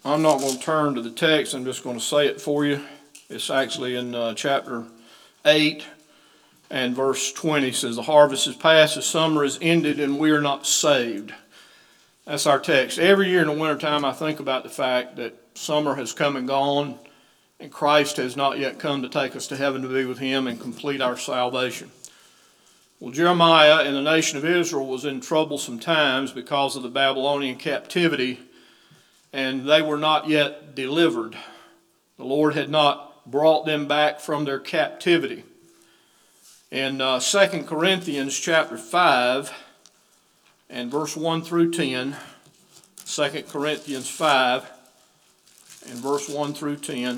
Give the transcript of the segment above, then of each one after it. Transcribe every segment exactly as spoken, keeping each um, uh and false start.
I'm not going to turn to the text. I'm just going to say it for you. It's actually in uh, chapter eight and verse twenty. It says, the harvest is past, the summer is ended, and we are not saved. That's our text. Every year in the wintertime, I think about the fact that summer has come and gone, and Christ has not yet come to take us to heaven to be with him and complete our salvation. Well, Jeremiah and the nation of Israel was in troublesome times because of the Babylonian captivity, and they were not yet delivered. The Lord had not brought them back from their captivity. In uh, Second Corinthians chapter five and verse one through ten, Second Corinthians five and verse one through ten,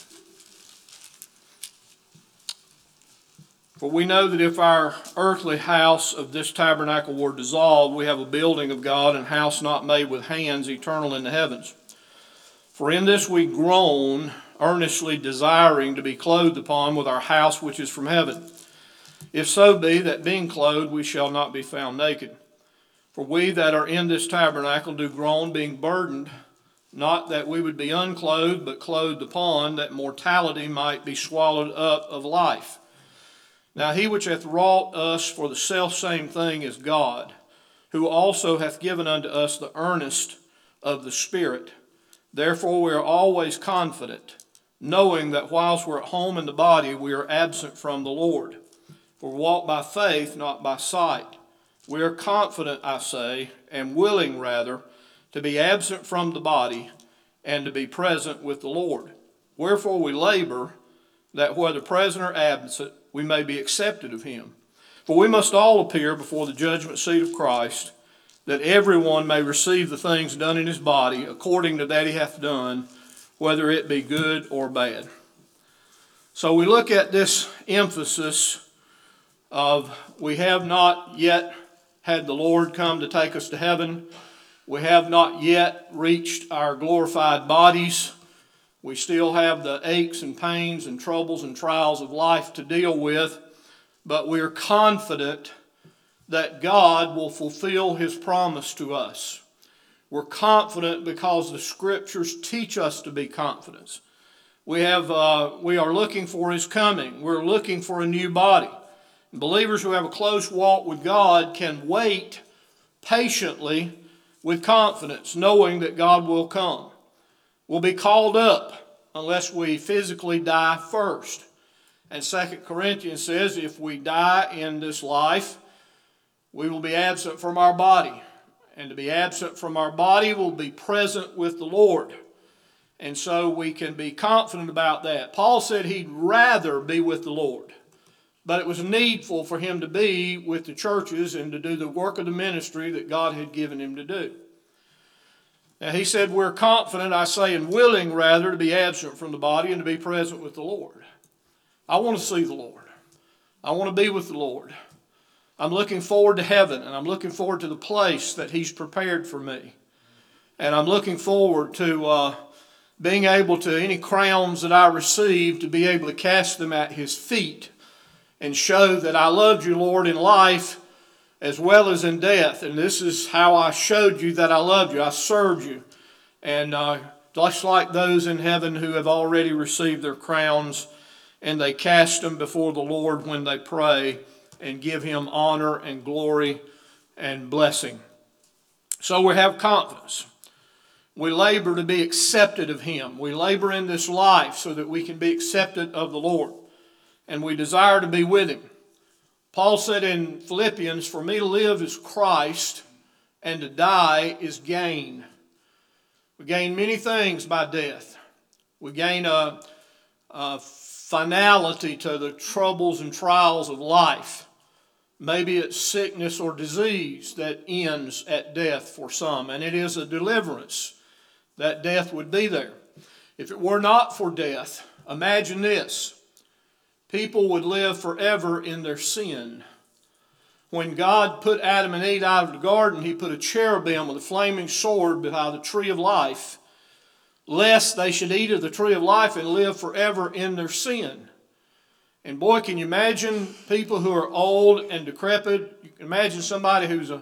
for we know that if our earthly house of this tabernacle were dissolved, we have a building of God, and house not made with hands, eternal in the heavens. For in this we groan, earnestly desiring to be clothed upon with our house which is from heaven. If so be that being clothed we shall not be found naked. For we that are in this tabernacle do groan, being burdened, not that we would be unclothed, but clothed upon, that mortality might be swallowed up of life. Now he which hath wrought us for the selfsame thing is God, who also hath given unto us the earnest of the Spirit. Therefore we are always confident, knowing that whilst we're at home in the body, we are absent from the Lord. For we walk by faith, not by sight. We are confident, I say, and willing rather, to be absent from the body and to be present with the Lord. Wherefore we labor, that whether present or absent, we may be accepted of him. For we must all appear before the judgment seat of Christ, that everyone may receive the things done in his body according to that he hath done, whether it be good or bad. So we look at this emphasis of we have not yet had the Lord come to take us to heaven. We have not yet reached our glorified bodies. We still have the aches and pains and troubles and trials of life to deal with, but we're confident that God will fulfill his promise to us. We're confident because the Scriptures teach us to be confident. We have, uh, we are looking for his coming. We're looking for a new body. Believers who have a close walk with God can wait patiently with confidence, knowing that God will come. We'll be called up unless we physically die first. And Second Corinthians says if we die in this life, we will be absent from our body. And to be absent from our body will be present with the Lord. And so we can be confident about that. Paul said he'd rather be with the Lord. But it was needful for him to be with the churches and to do the work of the ministry that God had given him to do. Now he said, we're confident, I say, and willing rather to be absent from the body and to be present with the Lord. I want to see the Lord. I want to be with the Lord. I'm looking forward to heaven, and I'm looking forward to the place that he's prepared for me. And I'm looking forward to uh, being able to, any crowns that I receive, to be able to cast them at his feet and show that I loved you, Lord, in life as well as in death. And this is how I showed you that I loved you. I served you. And uh, just like those in heaven who have already received their crowns, and they cast them before the Lord when they pray and give him honor and glory and blessing. So we have confidence. We labor to be accepted of him. We labor in this life so that we can be accepted of the Lord. And we desire to be with him. Paul said in Philippians, for me to live is Christ, and to die is gain. We gain many things by death. We gain a, a finality to the troubles and trials of life. Maybe it's sickness or disease that ends at death for some, and it is a deliverance that death would be there. If it were not for death, imagine this. People would live forever in their sin. When God put Adam and Eve out of the garden, he put a cherubim with a flaming sword behind the tree of life, lest they should eat of the tree of life and live forever in their sin. And boy, can you imagine people who are old and decrepit? You can imagine somebody who's a,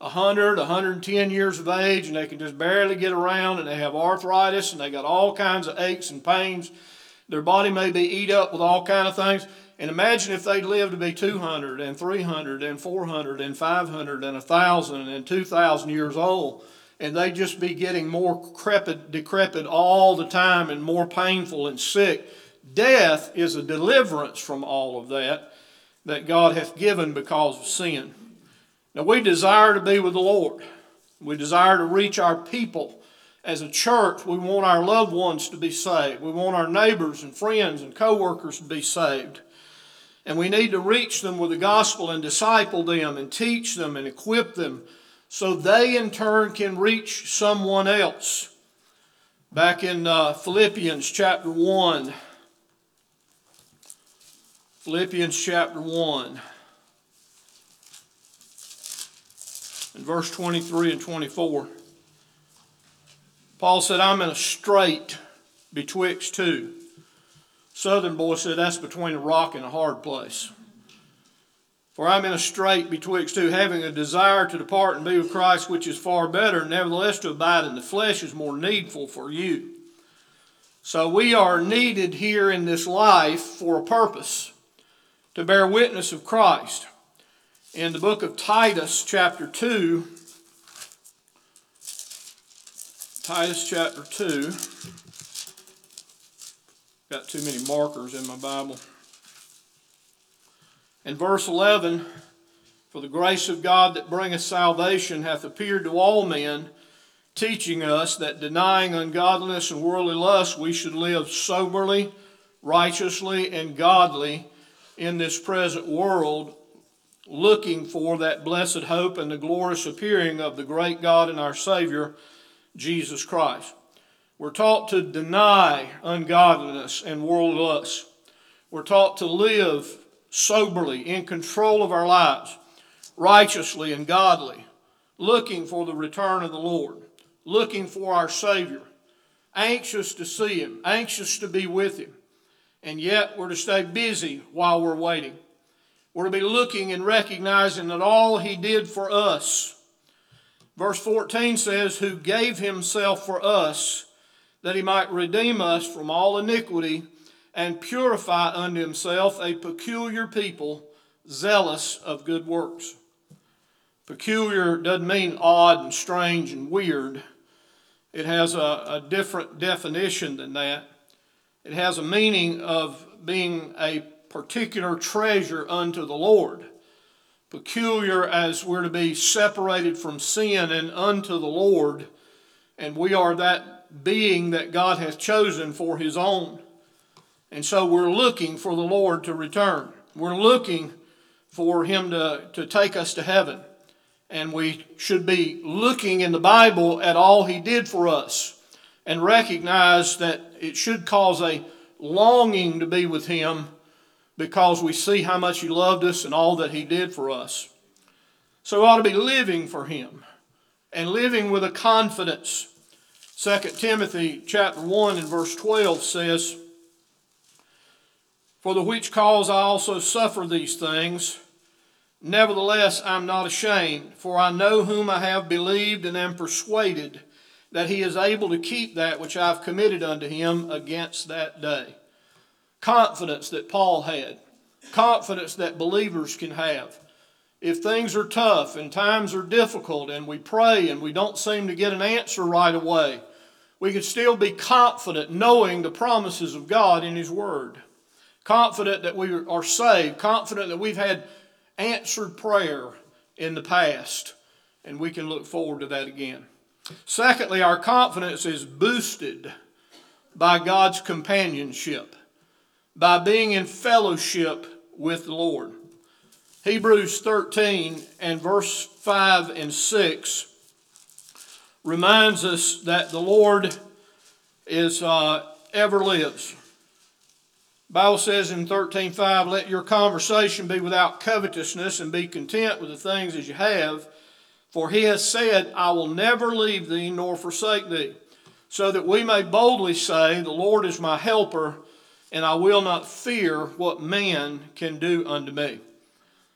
one hundred, one hundred ten years of age, and they can just barely get around, and they have arthritis, and they got all kinds of aches and pains. Their body may be eat up with all kinds of things. And imagine if they lived to be two hundred and three hundred and four hundred and five hundred and one thousand and two thousand years old, and they'd just be getting more decrepit, decrepit all the time and more painful and sick. Death is a deliverance from all of that that God hath given because of sin. Now we desire to be with the Lord. We desire to reach our people. As a church, we want our loved ones to be saved. We want our neighbors and friends and co-workers to be saved. And we need to reach them with the gospel and disciple them and teach them and equip them so they in turn can reach someone else. Back in uh, Philippians chapter one. Philippians chapter one. In verse twenty-three and twenty-four. Paul said, I'm in a strait betwixt two. Southern boy said that's between a rock and a hard place. For I'm in a strait betwixt two, having a desire to depart and be with Christ, which is far better. Nevertheless, to abide in the flesh is more needful for you. So we are needed here in this life for a purpose, to bear witness of Christ. In the book of Titus, chapter two, Titus chapter two, got too many markers in my Bible. In verse eleven, for the grace of God that bringeth salvation hath appeared to all men, teaching us that denying ungodliness and worldly lust, we should live soberly, righteously, and godly in this present world, looking for that blessed hope and the glorious appearing of the great God and our Savior, Jesus Christ. We're taught to deny ungodliness and worldly lust. We're taught to live soberly, in control of our lives, righteously and godly, looking for the return of the Lord, looking for our Savior, anxious to see Him, anxious to be with Him. And yet we're to stay busy while we're waiting. We're to be looking and recognizing that all He did for us. Verse fourteen says, who gave Himself for us, that He might redeem us from all iniquity, and purify unto Himself a peculiar people, zealous of good works. Peculiar doesn't mean odd and strange and weird. It has a, a different definition than that. It has a meaning of being a particular treasure unto the Lord. Peculiar as we're to be separated from sin and unto the Lord, and we are that being that God hath chosen for His own. And so we're looking for the Lord to return. We're looking for Him to, to take us to heaven. And we should be looking in the Bible at all He did for us and recognize that it should cause a longing to be with Him because we see how much He loved us and all that He did for us. So we ought to be living for Him and living with a confidence. Second Timothy chapter one and verse twelve says, for the which cause I also suffer these things. Nevertheless, I am not ashamed, for I know whom I have believed and am persuaded that He is able to keep that which I have committed unto Him against that day. Confidence that Paul had. Confidence that believers can have. If things are tough and times are difficult and we pray and we don't seem to get an answer right away, we can still be confident knowing the promises of God in His Word. Confident that we are saved. Confident that we've had answered prayer in the past. And we can look forward to that again. Secondly, our confidence is boosted by God's companionship. By being in fellowship with the Lord. Hebrews thirteen and verse five and six reminds us that the Lord is uh, ever lives. The Bible says in thirteen five, let your conversation be without covetousness and be content with the things as you have. For He has said, I will never leave thee nor forsake thee. So that we may boldly say, the Lord is my helper, and I will not fear what man can do unto me.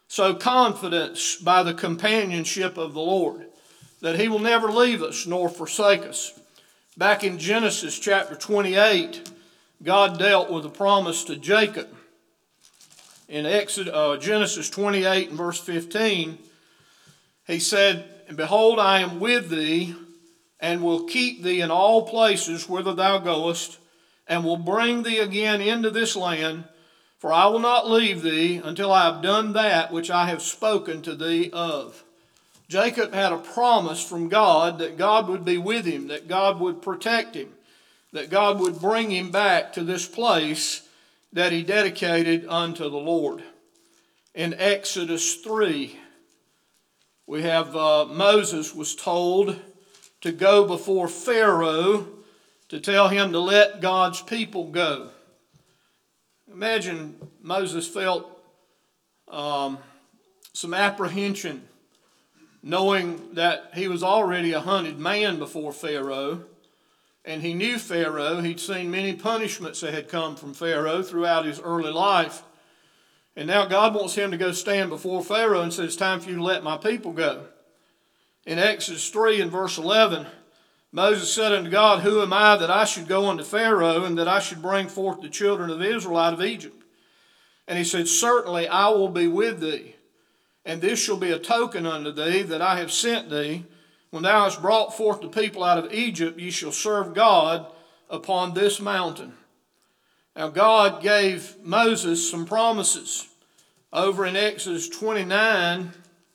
So confidence by the companionship of the Lord, that he will never leave us nor forsake us. Back in Genesis chapter twenty-eight, God dealt with a promise to Jacob. In Exodus, uh, Genesis twenty-eight and verse fifteen, he said, "And behold, I am with thee, and will keep thee in all places whither thou goest, and will bring thee again into this land, for I will not leave thee until I have done that which I have spoken to thee of." Jacob had a promise from God that God would be with him, that God would protect him, that God would bring him back to this place that he dedicated unto the Lord. In Exodus three, we have uh, Moses was told to go before Pharaoh to tell him to let God's people go. Imagine Moses felt um, some apprehension, knowing that he was already a hunted man before Pharaoh, and he knew Pharaoh. He'd seen many punishments that had come from Pharaoh throughout his early life. And now God wants him to go stand before Pharaoh and says, "It's time for you to let my people go." In Exodus three and verse eleven, Moses said unto God, "Who am I that I should go unto Pharaoh, and that I should bring forth the children of Israel out of Egypt?" And he said, "Certainly I will be with thee, and this shall be a token unto thee that I have sent thee. When thou hast brought forth the people out of Egypt, ye shall serve God upon this mountain." Now God gave Moses some promises. Over in Exodus twenty-nine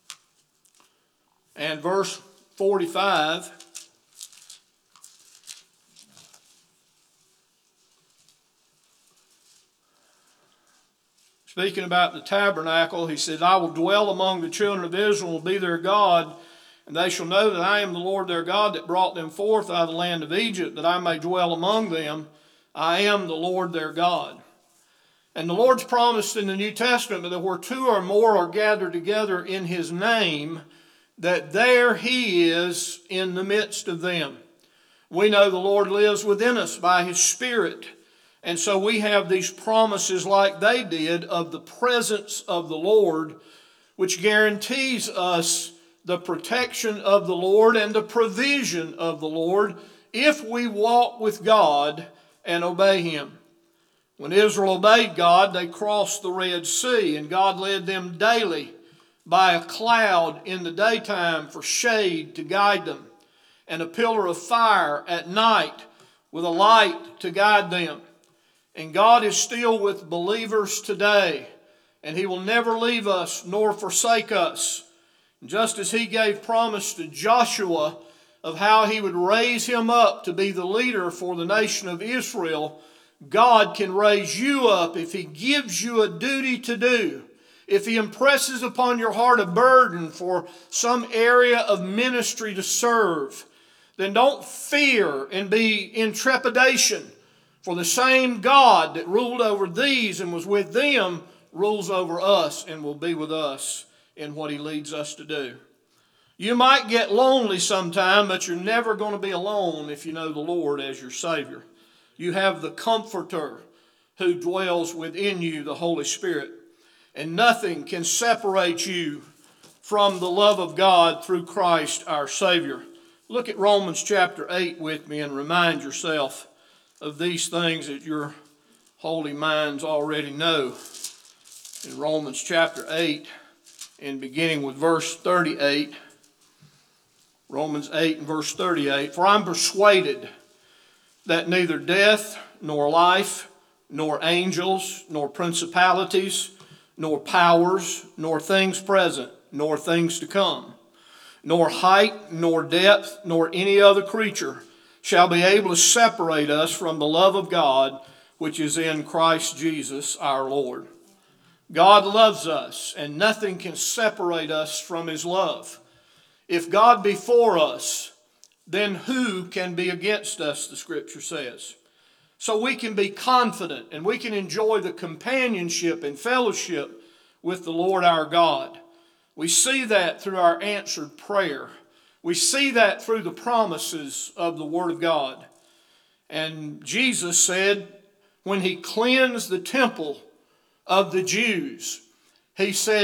and verse forty-five, speaking about the tabernacle, he said, "I will dwell among the children of Israel, and will be their God, and they shall know that I am the Lord their God that brought them forth out of the land of Egypt, that I may dwell among them. I am the Lord their God." And the Lord's promised in the New Testament that where two or more are gathered together in his name, that there he is in the midst of them. We know the Lord lives within us by his Spirit. And so we have these promises like they did of the presence of the Lord, which guarantees us the protection of the Lord and the provision of the Lord if we walk with God and obey him. When Israel obeyed God, they crossed the Red Sea, and God led them daily by a cloud in the daytime for shade to guide them, and a pillar of fire at night with a light to guide them. And God is still with believers today, and he will never leave us nor forsake us. Just as he gave promise to Joshua of how he would raise him up to be the leader for the nation of Israel, God can raise you up if he gives you a duty to do. If he impresses upon your heart a burden for some area of ministry to serve, then don't fear and be in trepidation. For the same God that ruled over these and was with them rules over us and will be with us in what he leads us to do. You might get lonely sometime, but you're never going to be alone if you know the Lord as your Savior. You have the Comforter who dwells within you, the Holy Spirit. And nothing can separate you from the love of God through Christ our Savior. Look at Romans chapter eight with me and remind yourself of these things that your holy minds already know. In Romans chapter eight, and beginning with verse thirty-eight, Romans eight and verse thirty-eight, "For I'm persuaded that neither death, nor life, nor angels, nor principalities, nor powers, nor things present, nor things to come, nor height, nor depth, nor any other creature shall be able to separate us from the love of God, which is in Christ Jesus our Lord." God loves us, and nothing can separate us from his love. If God be for us, then who can be against us, the Scripture says. So we can be confident, and we can enjoy the companionship and fellowship with the Lord our God. We see that through our answered prayer. We see that through the promises of the Word of God. And Jesus said, when he cleansed the temple of the Jews, he said,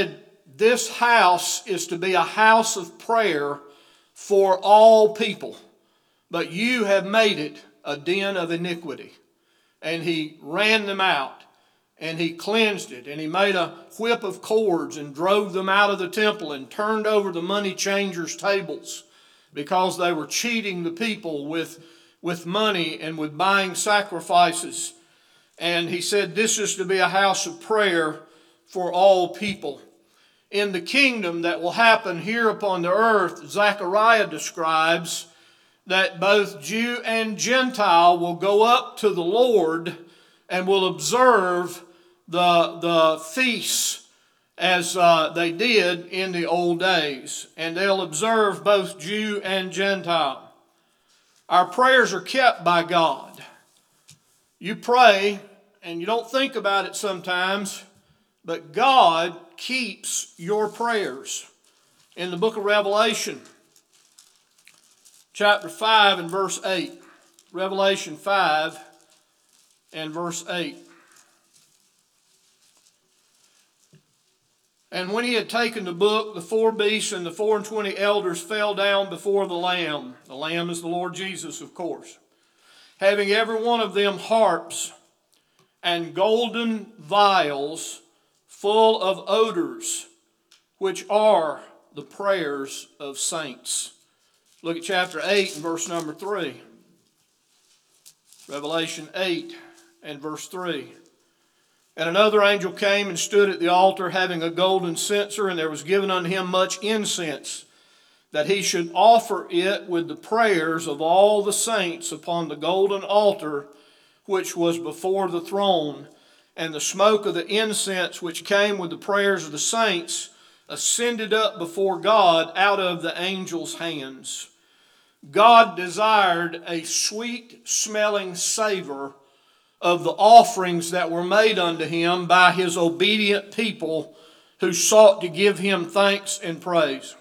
this house is to be a house of prayer for all people, but you have made it a den of iniquity. And he ran them out, and he cleansed it, and he made a whip of cords and drove them out of the temple and turned over the money changers' tables because they were cheating the people with, with money and with buying sacrifices. And he said this is to be a house of prayer for all people. In the kingdom that will happen here upon the earth, Zechariah describes that both Jew and Gentile will go up to the Lord and will observe the, the feasts as uh, they did in the old days. And they'll observe both Jew and Gentile. Our prayers are kept by God. You pray and you don't think about it sometimes, but God keeps your prayers. In the book of Revelation, chapter five and verse eight. Revelation five and verse eight. And when he had taken the book, the four beasts and the four and twenty elders fell down before the Lamb. The Lamb is the Lord Jesus, of course. Having every one of them harps and golden vials full of odors, which are the prayers of saints. Look at chapter eight and verse number three. Revelation eight and verse three. And another angel came and stood at the altar, having a golden censer, and there was given unto him much incense, that he should offer it with the prayers of all the saints upon the golden altar which was before the throne. And the smoke of the incense which came with the prayers of the saints ascended up before God out of the angel's hands. God desired a sweet-smelling savor of the offerings that were made unto him by his obedient people who sought to give him thanks and praise.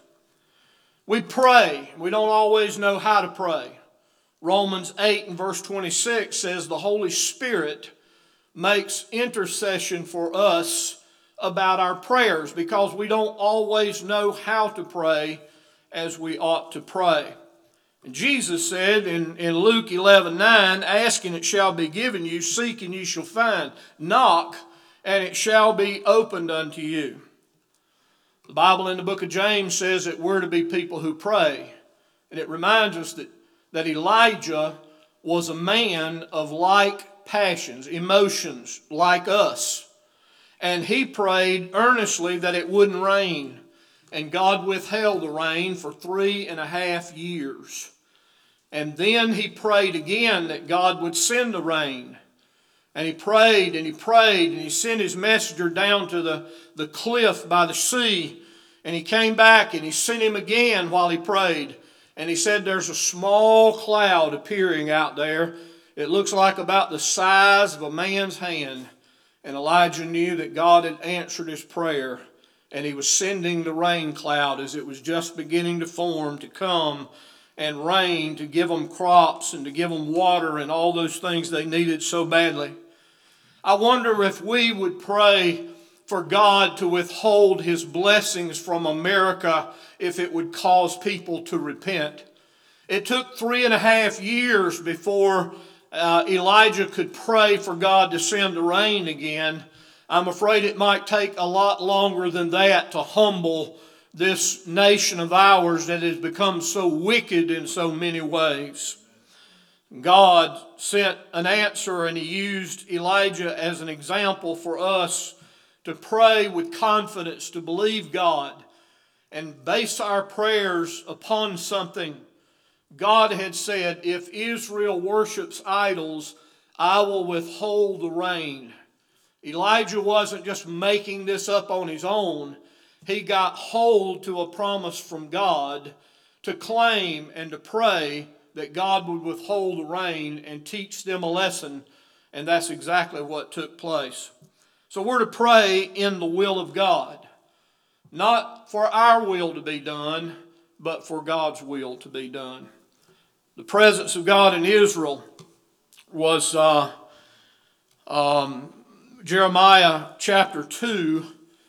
We pray. We don't always know how to pray. Romans eight and verse twenty-six says the Holy Spirit makes intercession for us about our prayers because we don't always know how to pray as we ought to pray. And Jesus said in, in Luke eleven nine, ask and it shall be given you, seek and you shall find, knock and it shall be opened unto you. The Bible in the book of James says that we're to be people who pray. And it reminds us that, that Elijah was a man of like passions, emotions, like us. And he prayed earnestly that it wouldn't rain. And God withheld the rain for three and a half years. And then he prayed again that God would send the rain. And he prayed and he prayed and he sent his messenger down to the, the cliff by the sea. And he came back and he sent him again while he prayed. And he said there's a small cloud appearing out there. It looks like about the size of a man's hand. And Elijah knew that God had answered his prayer. And he was sending the rain cloud as it was just beginning to form to come and rain to give them crops and to give them water and all those things they needed so badly. I wonder if we would pray for God to withhold his blessings from America if it would cause people to repent. It took three and a half years before uh, Elijah could pray for God to send the rain again. I'm afraid it might take a lot longer than that to humble this nation of ours that has become so wicked in so many ways. God sent an answer and he used Elijah as an example for us to pray with confidence, to believe God and base our prayers upon something. God had said, if Israel worships idols, I will withhold the rain. Elijah wasn't just making this up on his own. He got hold to a promise from God to claim and to pray that God would withhold the rain and teach them a lesson. And that's exactly what took place. So we're to pray in the will of God. Not for our will to be done, but for God's will to be done. The presence of God in Israel was uh, um, Jeremiah chapter two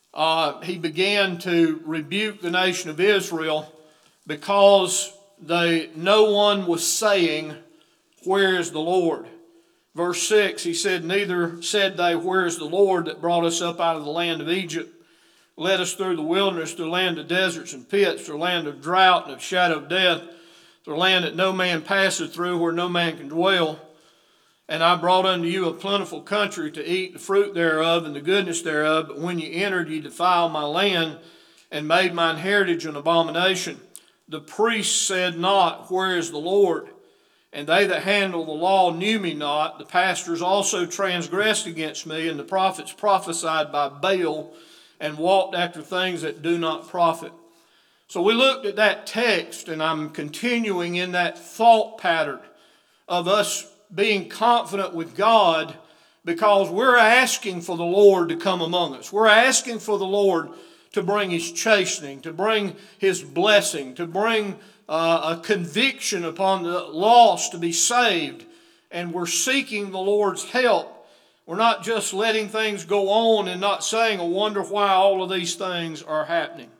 uh, he began to rebuke the nation of Israel because they, no one was saying, "Where is the Lord?" Verse six, he said, "Neither said they, Where is the Lord that brought us up out of the land of Egypt, led us through the wilderness, to the land of deserts and pits, to the land of drought and of shadow of death, to the land that no man passeth through, where no man can dwell. And I brought unto you a plentiful country to eat the fruit thereof and the goodness thereof. But when ye entered, ye defiled my land, and made mine heritage an abomination. The priests said not, Where is the Lord? And they that handle the law knew me not. The pastors also transgressed against me, and the prophets prophesied by Baal, and walked after things that do not profit." So we looked at that text, and I'm continuing in that thought pattern of us being confident with God, because we're asking for the Lord to come among us. We're asking for the Lord to bring His chastening, to bring His blessing, to bring uh, a conviction upon the lost to be saved. And we're seeking the Lord's help. We're not just letting things go on and not saying, "I wonder why all of these things are happening."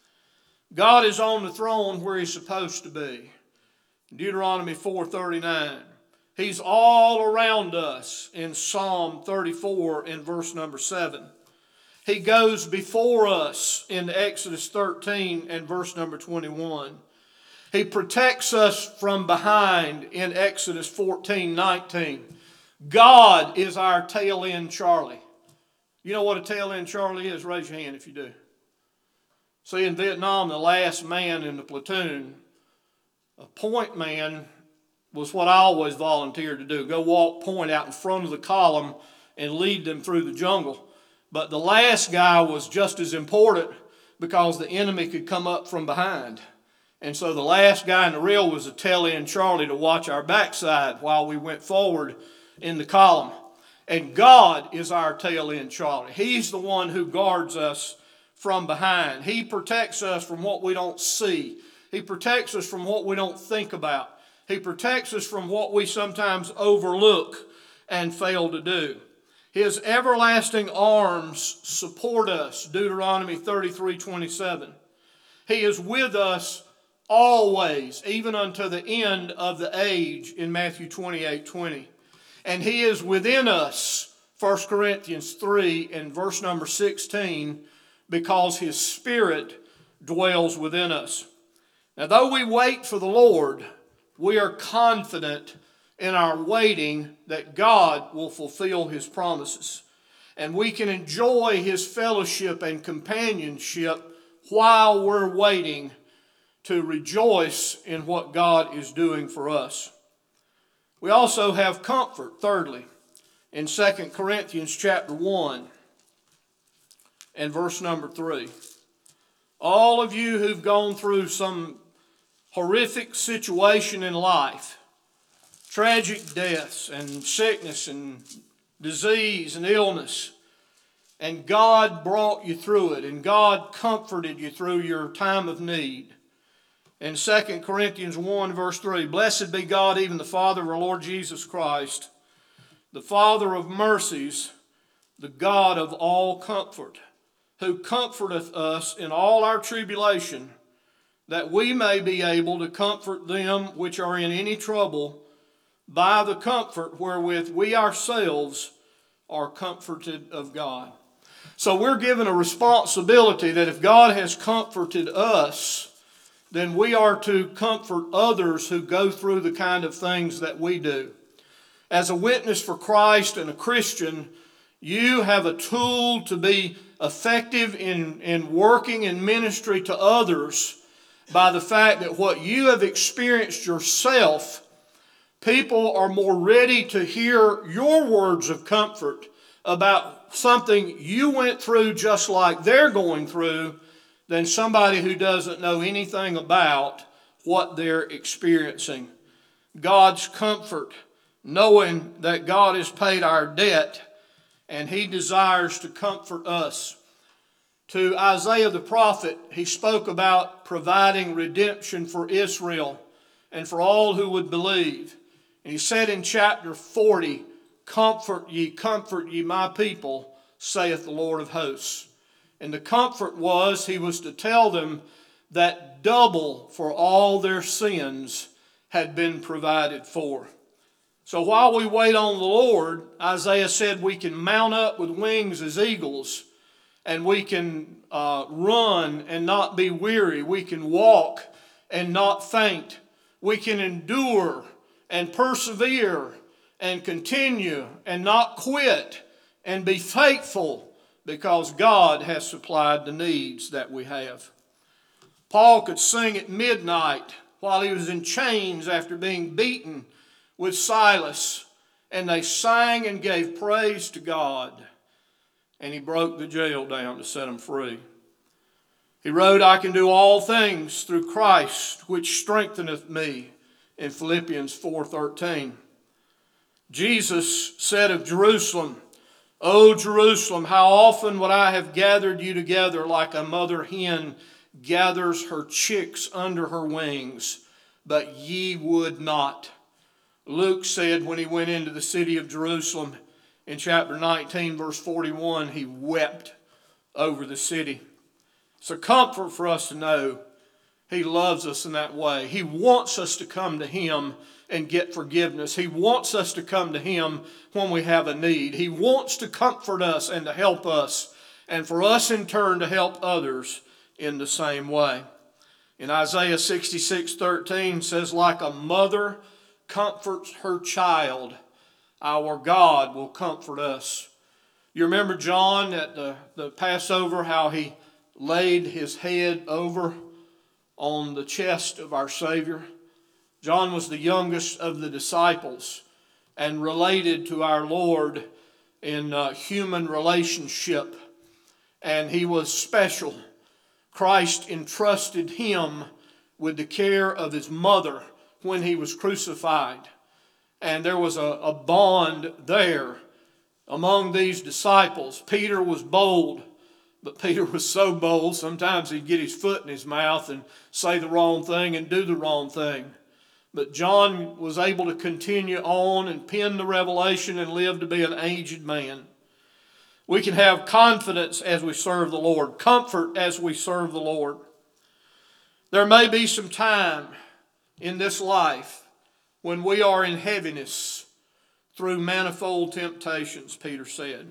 God is on the throne where He's supposed to be. Deuteronomy four thirty-nine. He's all around us in Psalm thirty-four in verse number seven. He goes before us in Exodus thirteen and verse number twenty-one. He protects us from behind in Exodus fourteen nineteen. God is our tail end Charlie. You know what a tail end Charlie is? Raise your hand if you do. See, in Vietnam, the last man in the platoon, a point man, was what I always volunteered to do. Go walk point out in front of the column and lead them through the jungle. But the last guy was just as important because the enemy could come up from behind. And so the last guy in the reel was a tail end Charlie to watch our backside while we went forward in the column. And God is our tail end Charlie. He's the one who guards us from behind. He protects us from what we don't see. He protects us from what we don't think about. He protects us from what we sometimes overlook and fail to do. His everlasting arms support us, Deuteronomy thirty-three twenty-seven. He is with us always, even unto the end of the age, in Matthew twenty-eight twenty. And He is within us, First Corinthians three and verse number sixteen, because His Spirit dwells within us. Now, though we wait for the Lord, we are confident in our waiting that God will fulfill His promises. And we can enjoy His fellowship and companionship while we're waiting to rejoice in what God is doing for us. We also have comfort, thirdly, in Second Corinthians chapter one and verse number three. All of you who've gone through some horrific situation in life, tragic deaths and sickness and disease and illness, and God brought you through it, and God comforted you through your time of need. In Second Corinthians one verse three, "Blessed be God, even the Father of our Lord Jesus Christ, the Father of mercies, the God of all comfort, who comforteth us in all our tribulation, that we may be able to comfort them which are in any trouble by the comfort wherewith we ourselves are comforted of God." So we're given a responsibility that if God has comforted us, then we are to comfort others who go through the kind of things that we do. As a witness for Christ and a Christian, you have a tool to be effective in, in working in ministry to others by the fact that what you have experienced yourself, people are more ready to hear your words of comfort about something you went through just like they're going through than somebody who doesn't know anything about what they're experiencing. God's comfort, knowing that God has paid our debt and He desires to comfort us. To Isaiah the prophet, he spoke about providing redemption for Israel and for all who would believe. And he said in chapter forty, "Comfort ye, comfort ye my people, saith the Lord of hosts." And the comfort was he was to tell them that double for all their sins had been provided for. So while we wait on the Lord, Isaiah said we can mount up with wings as eagles, and we can uh, run and not be weary. We can walk and not faint. We can endure and persevere and continue and not quit and be faithful because God has supplied the needs that we have. Paul could sing at midnight while he was in chains after being beaten with Silas, and they sang and gave praise to God, and he broke the jail down to set them free. He wrote, I can do all things through Christ, which strengtheneth me, in Philippians four thirteen. Jesus said of Jerusalem, O Jerusalem, how often would I have gathered you together like a mother hen gathers her chicks under her wings, but ye would not. Luke said when he went into the city of Jerusalem in chapter nineteen, verse forty-one, he wept over the city. It's a comfort for us to know he loves us in that way. He wants us to come to him and get forgiveness. He wants us to come to him when we have a need. He wants to comfort us and to help us, and for us in turn to help others in the same way. In Isaiah sixty-six thirteen says, like a mother comforts her child, our God will comfort us. You remember John at the, the Passover, how he laid his head over on the chest of our Savior? John was the youngest of the disciples and related to our Lord in uh, human relationship, and he was special. Christ entrusted him with the care of his mother when he was crucified. And there was a, a bond there among these disciples. Peter was bold, but Peter was so bold, sometimes he'd get his foot in his mouth and say the wrong thing and do the wrong thing. But John was able to continue on and pen the revelation and live to be an aged man. We can have confidence as we serve the Lord, comfort as we serve the Lord. There may be some time in this life when we are in heaviness through manifold temptations, Peter said.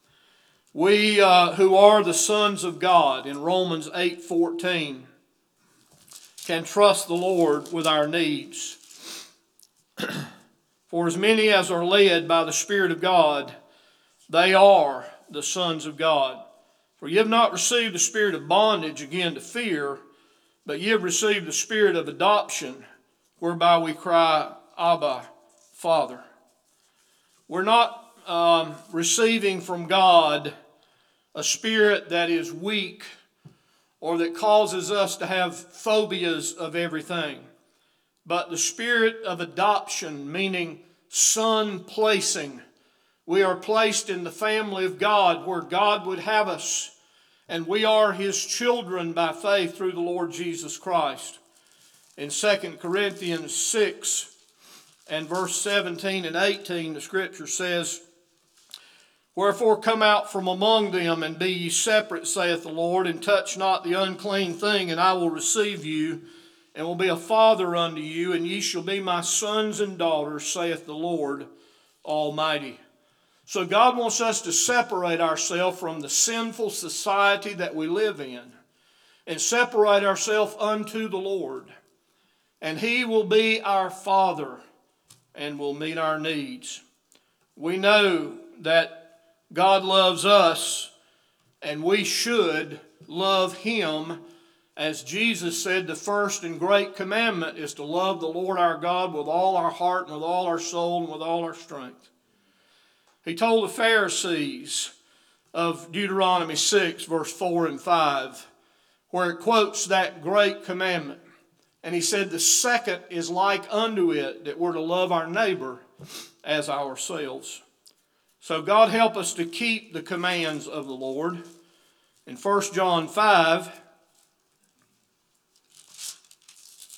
We uh, who are the sons of God in Romans eight fourteen can trust the Lord with our needs. For as many as are led by the Spirit of God, they are the sons of God. For ye have not received the spirit of bondage again to fear, but ye have received the spirit of adoption, whereby we cry, Abba, Father. We're not um, receiving from God a spirit that is weak or that causes us to have phobias of everything, but the spirit of adoption, meaning son placing. We are placed in the family of God where God would have us, and we are his children by faith through the Lord Jesus Christ. In Second Corinthians six and verse seventeen and eighteen, the scripture says, Wherefore come out from among them, and be ye separate, saith the Lord, and touch not the unclean thing, and I will receive you, and will be a father unto you, and ye shall be my sons and daughters, saith the Lord Almighty. So God wants us to separate ourselves from the sinful society that we live in, and separate ourselves unto the Lord. And he will be our Father and will meet our needs. We know that God loves us, and we should love him. As Jesus said, the first and great commandment is to love the Lord our God with all our heart and with all our soul and with all our strength. He told the Pharisees of Deuteronomy six, verse four and five, where it quotes that great commandment. And he said, the second is like unto it, that we're to love our neighbor as ourselves. So God help us to keep the commands of the Lord. In First John five,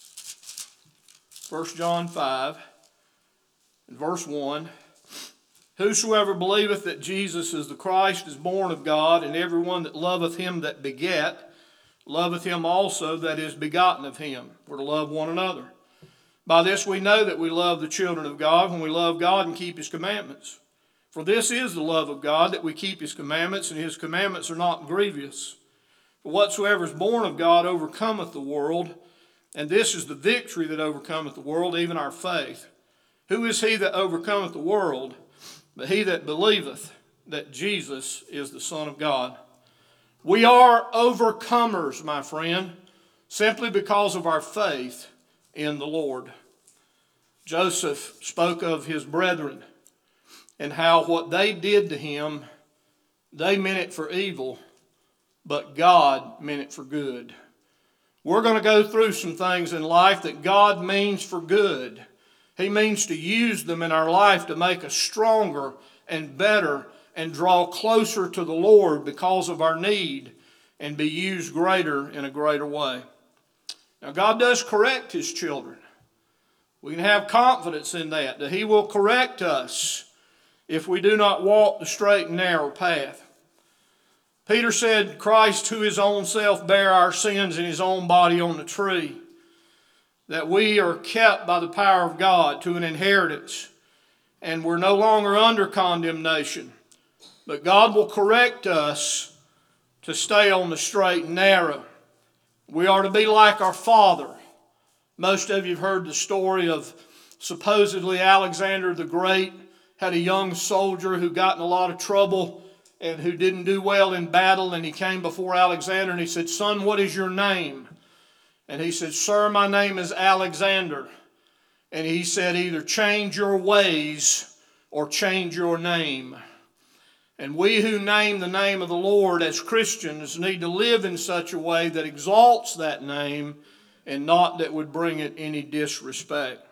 First John five, and verse one, Whosoever believeth that Jesus is the Christ is born of God, and every one that loveth him that begat, loveth him also that is begotten of him. We're to love one another. By this we know that we love the children of God, when we love God and keep his commandments. For this is the love of God, that we keep his commandments, and his commandments are not grievous. For whatsoever is born of God overcometh the world, and this is the victory that overcometh the world, even our faith. Who is he that overcometh the world, but he that believeth that Jesus is the Son of God? We are overcomers, my friend, simply because of our faith in the Lord. Joseph spoke of his brethren and how what they did to him, they meant it for evil, but God meant it for good. We're going to go through some things in life that God means for good. He means to use them in our life to make us stronger and better and draw closer to the Lord because of our need and be used greater in a greater way. Now, God does correct his children. We can have confidence in that, that he will correct us if we do not walk the straight and narrow path. Peter said, Christ, who his own self bare our sins in his own body on the tree, that we are kept by the power of God to an inheritance, and we're no longer under condemnation. But God will correct us to stay on the straight and narrow. We are to be like our Father. Most of you have heard the story of supposedly Alexander the Great had a young soldier who got in a lot of trouble and who didn't do well in battle, and he came before Alexander and he said, Son, what is your name? And he said, Sir, my name is Alexander. And he said, either change your ways or change your name. And we who name the name of the Lord as Christians need to live in such a way that exalts that name and not that would bring it any disrespect.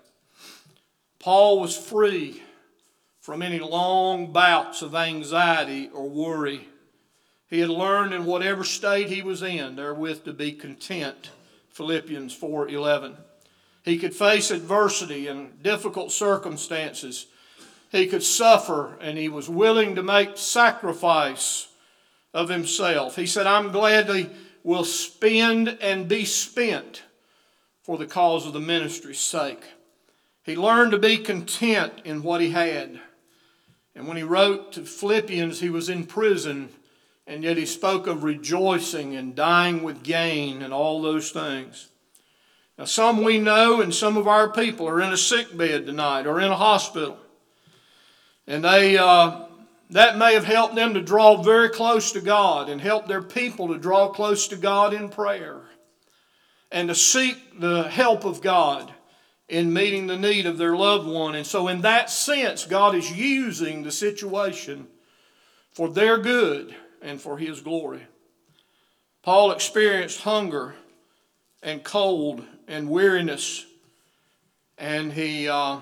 Paul was free from any long bouts of anxiety or worry. He had learned in whatever state he was in therewith to be content. Philippians four eleven. He could face adversity and difficult circumstances. He could suffer, and he was willing to make sacrifice of himself. He said, I'm gladly will spend and be spent for the cause of the ministry's sake. He learned to be content in what he had. And when he wrote to Philippians, he was in prison, and yet he spoke of rejoicing and dying with gain and all those things. Now, some we know and some of our people are in a sick bed tonight or in a hospital. And they uh, that may have helped them to draw very close to God and help their people to draw close to God in prayer and to seek the help of God in meeting the need of their loved one. And so in that sense, God is using the situation for their good and for his glory. Paul experienced hunger and cold and weariness, and he uh,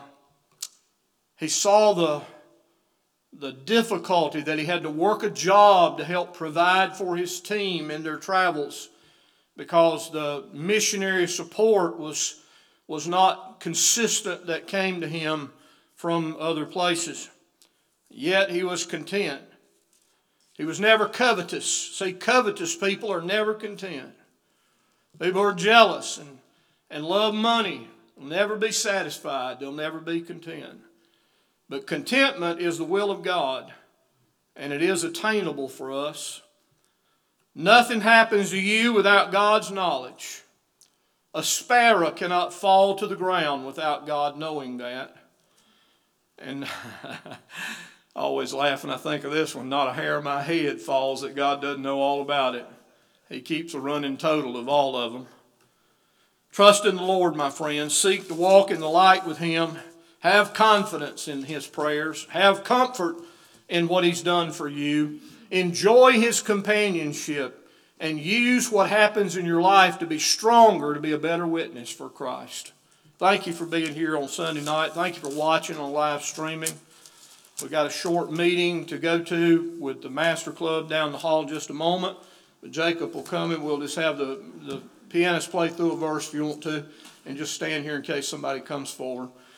he saw the the difficulty that he had to work a job to help provide for his team in their travels because the missionary support was was not consistent that came to him from other places. Yet he was content. He was never covetous. See, covetous people are never content. People are jealous and, and love money. They'll never be satisfied. They'll never be content. But contentment is the will of God, and it is attainable for us. Nothing happens to you without God's knowledge. A sparrow cannot fall to the ground without God knowing that. And I always laugh when I think of this one. Not a hair of my head falls that God doesn't know all about it. He keeps a running total of all of them. Trust in the Lord, my friends. Seek to walk in the light with him. Have confidence in his prayers. Have comfort in what he's done for you. Enjoy his companionship. And use what happens in your life to be stronger, to be a better witness for Christ. Thank you for being here on Sunday night. Thank you for watching on live streaming. We've got a short meeting to go to with the Master Club down the hall in just a moment. But Jacob will come and we'll just have the, the pianist play through a verse if you want to. And just stand here in case somebody comes forward.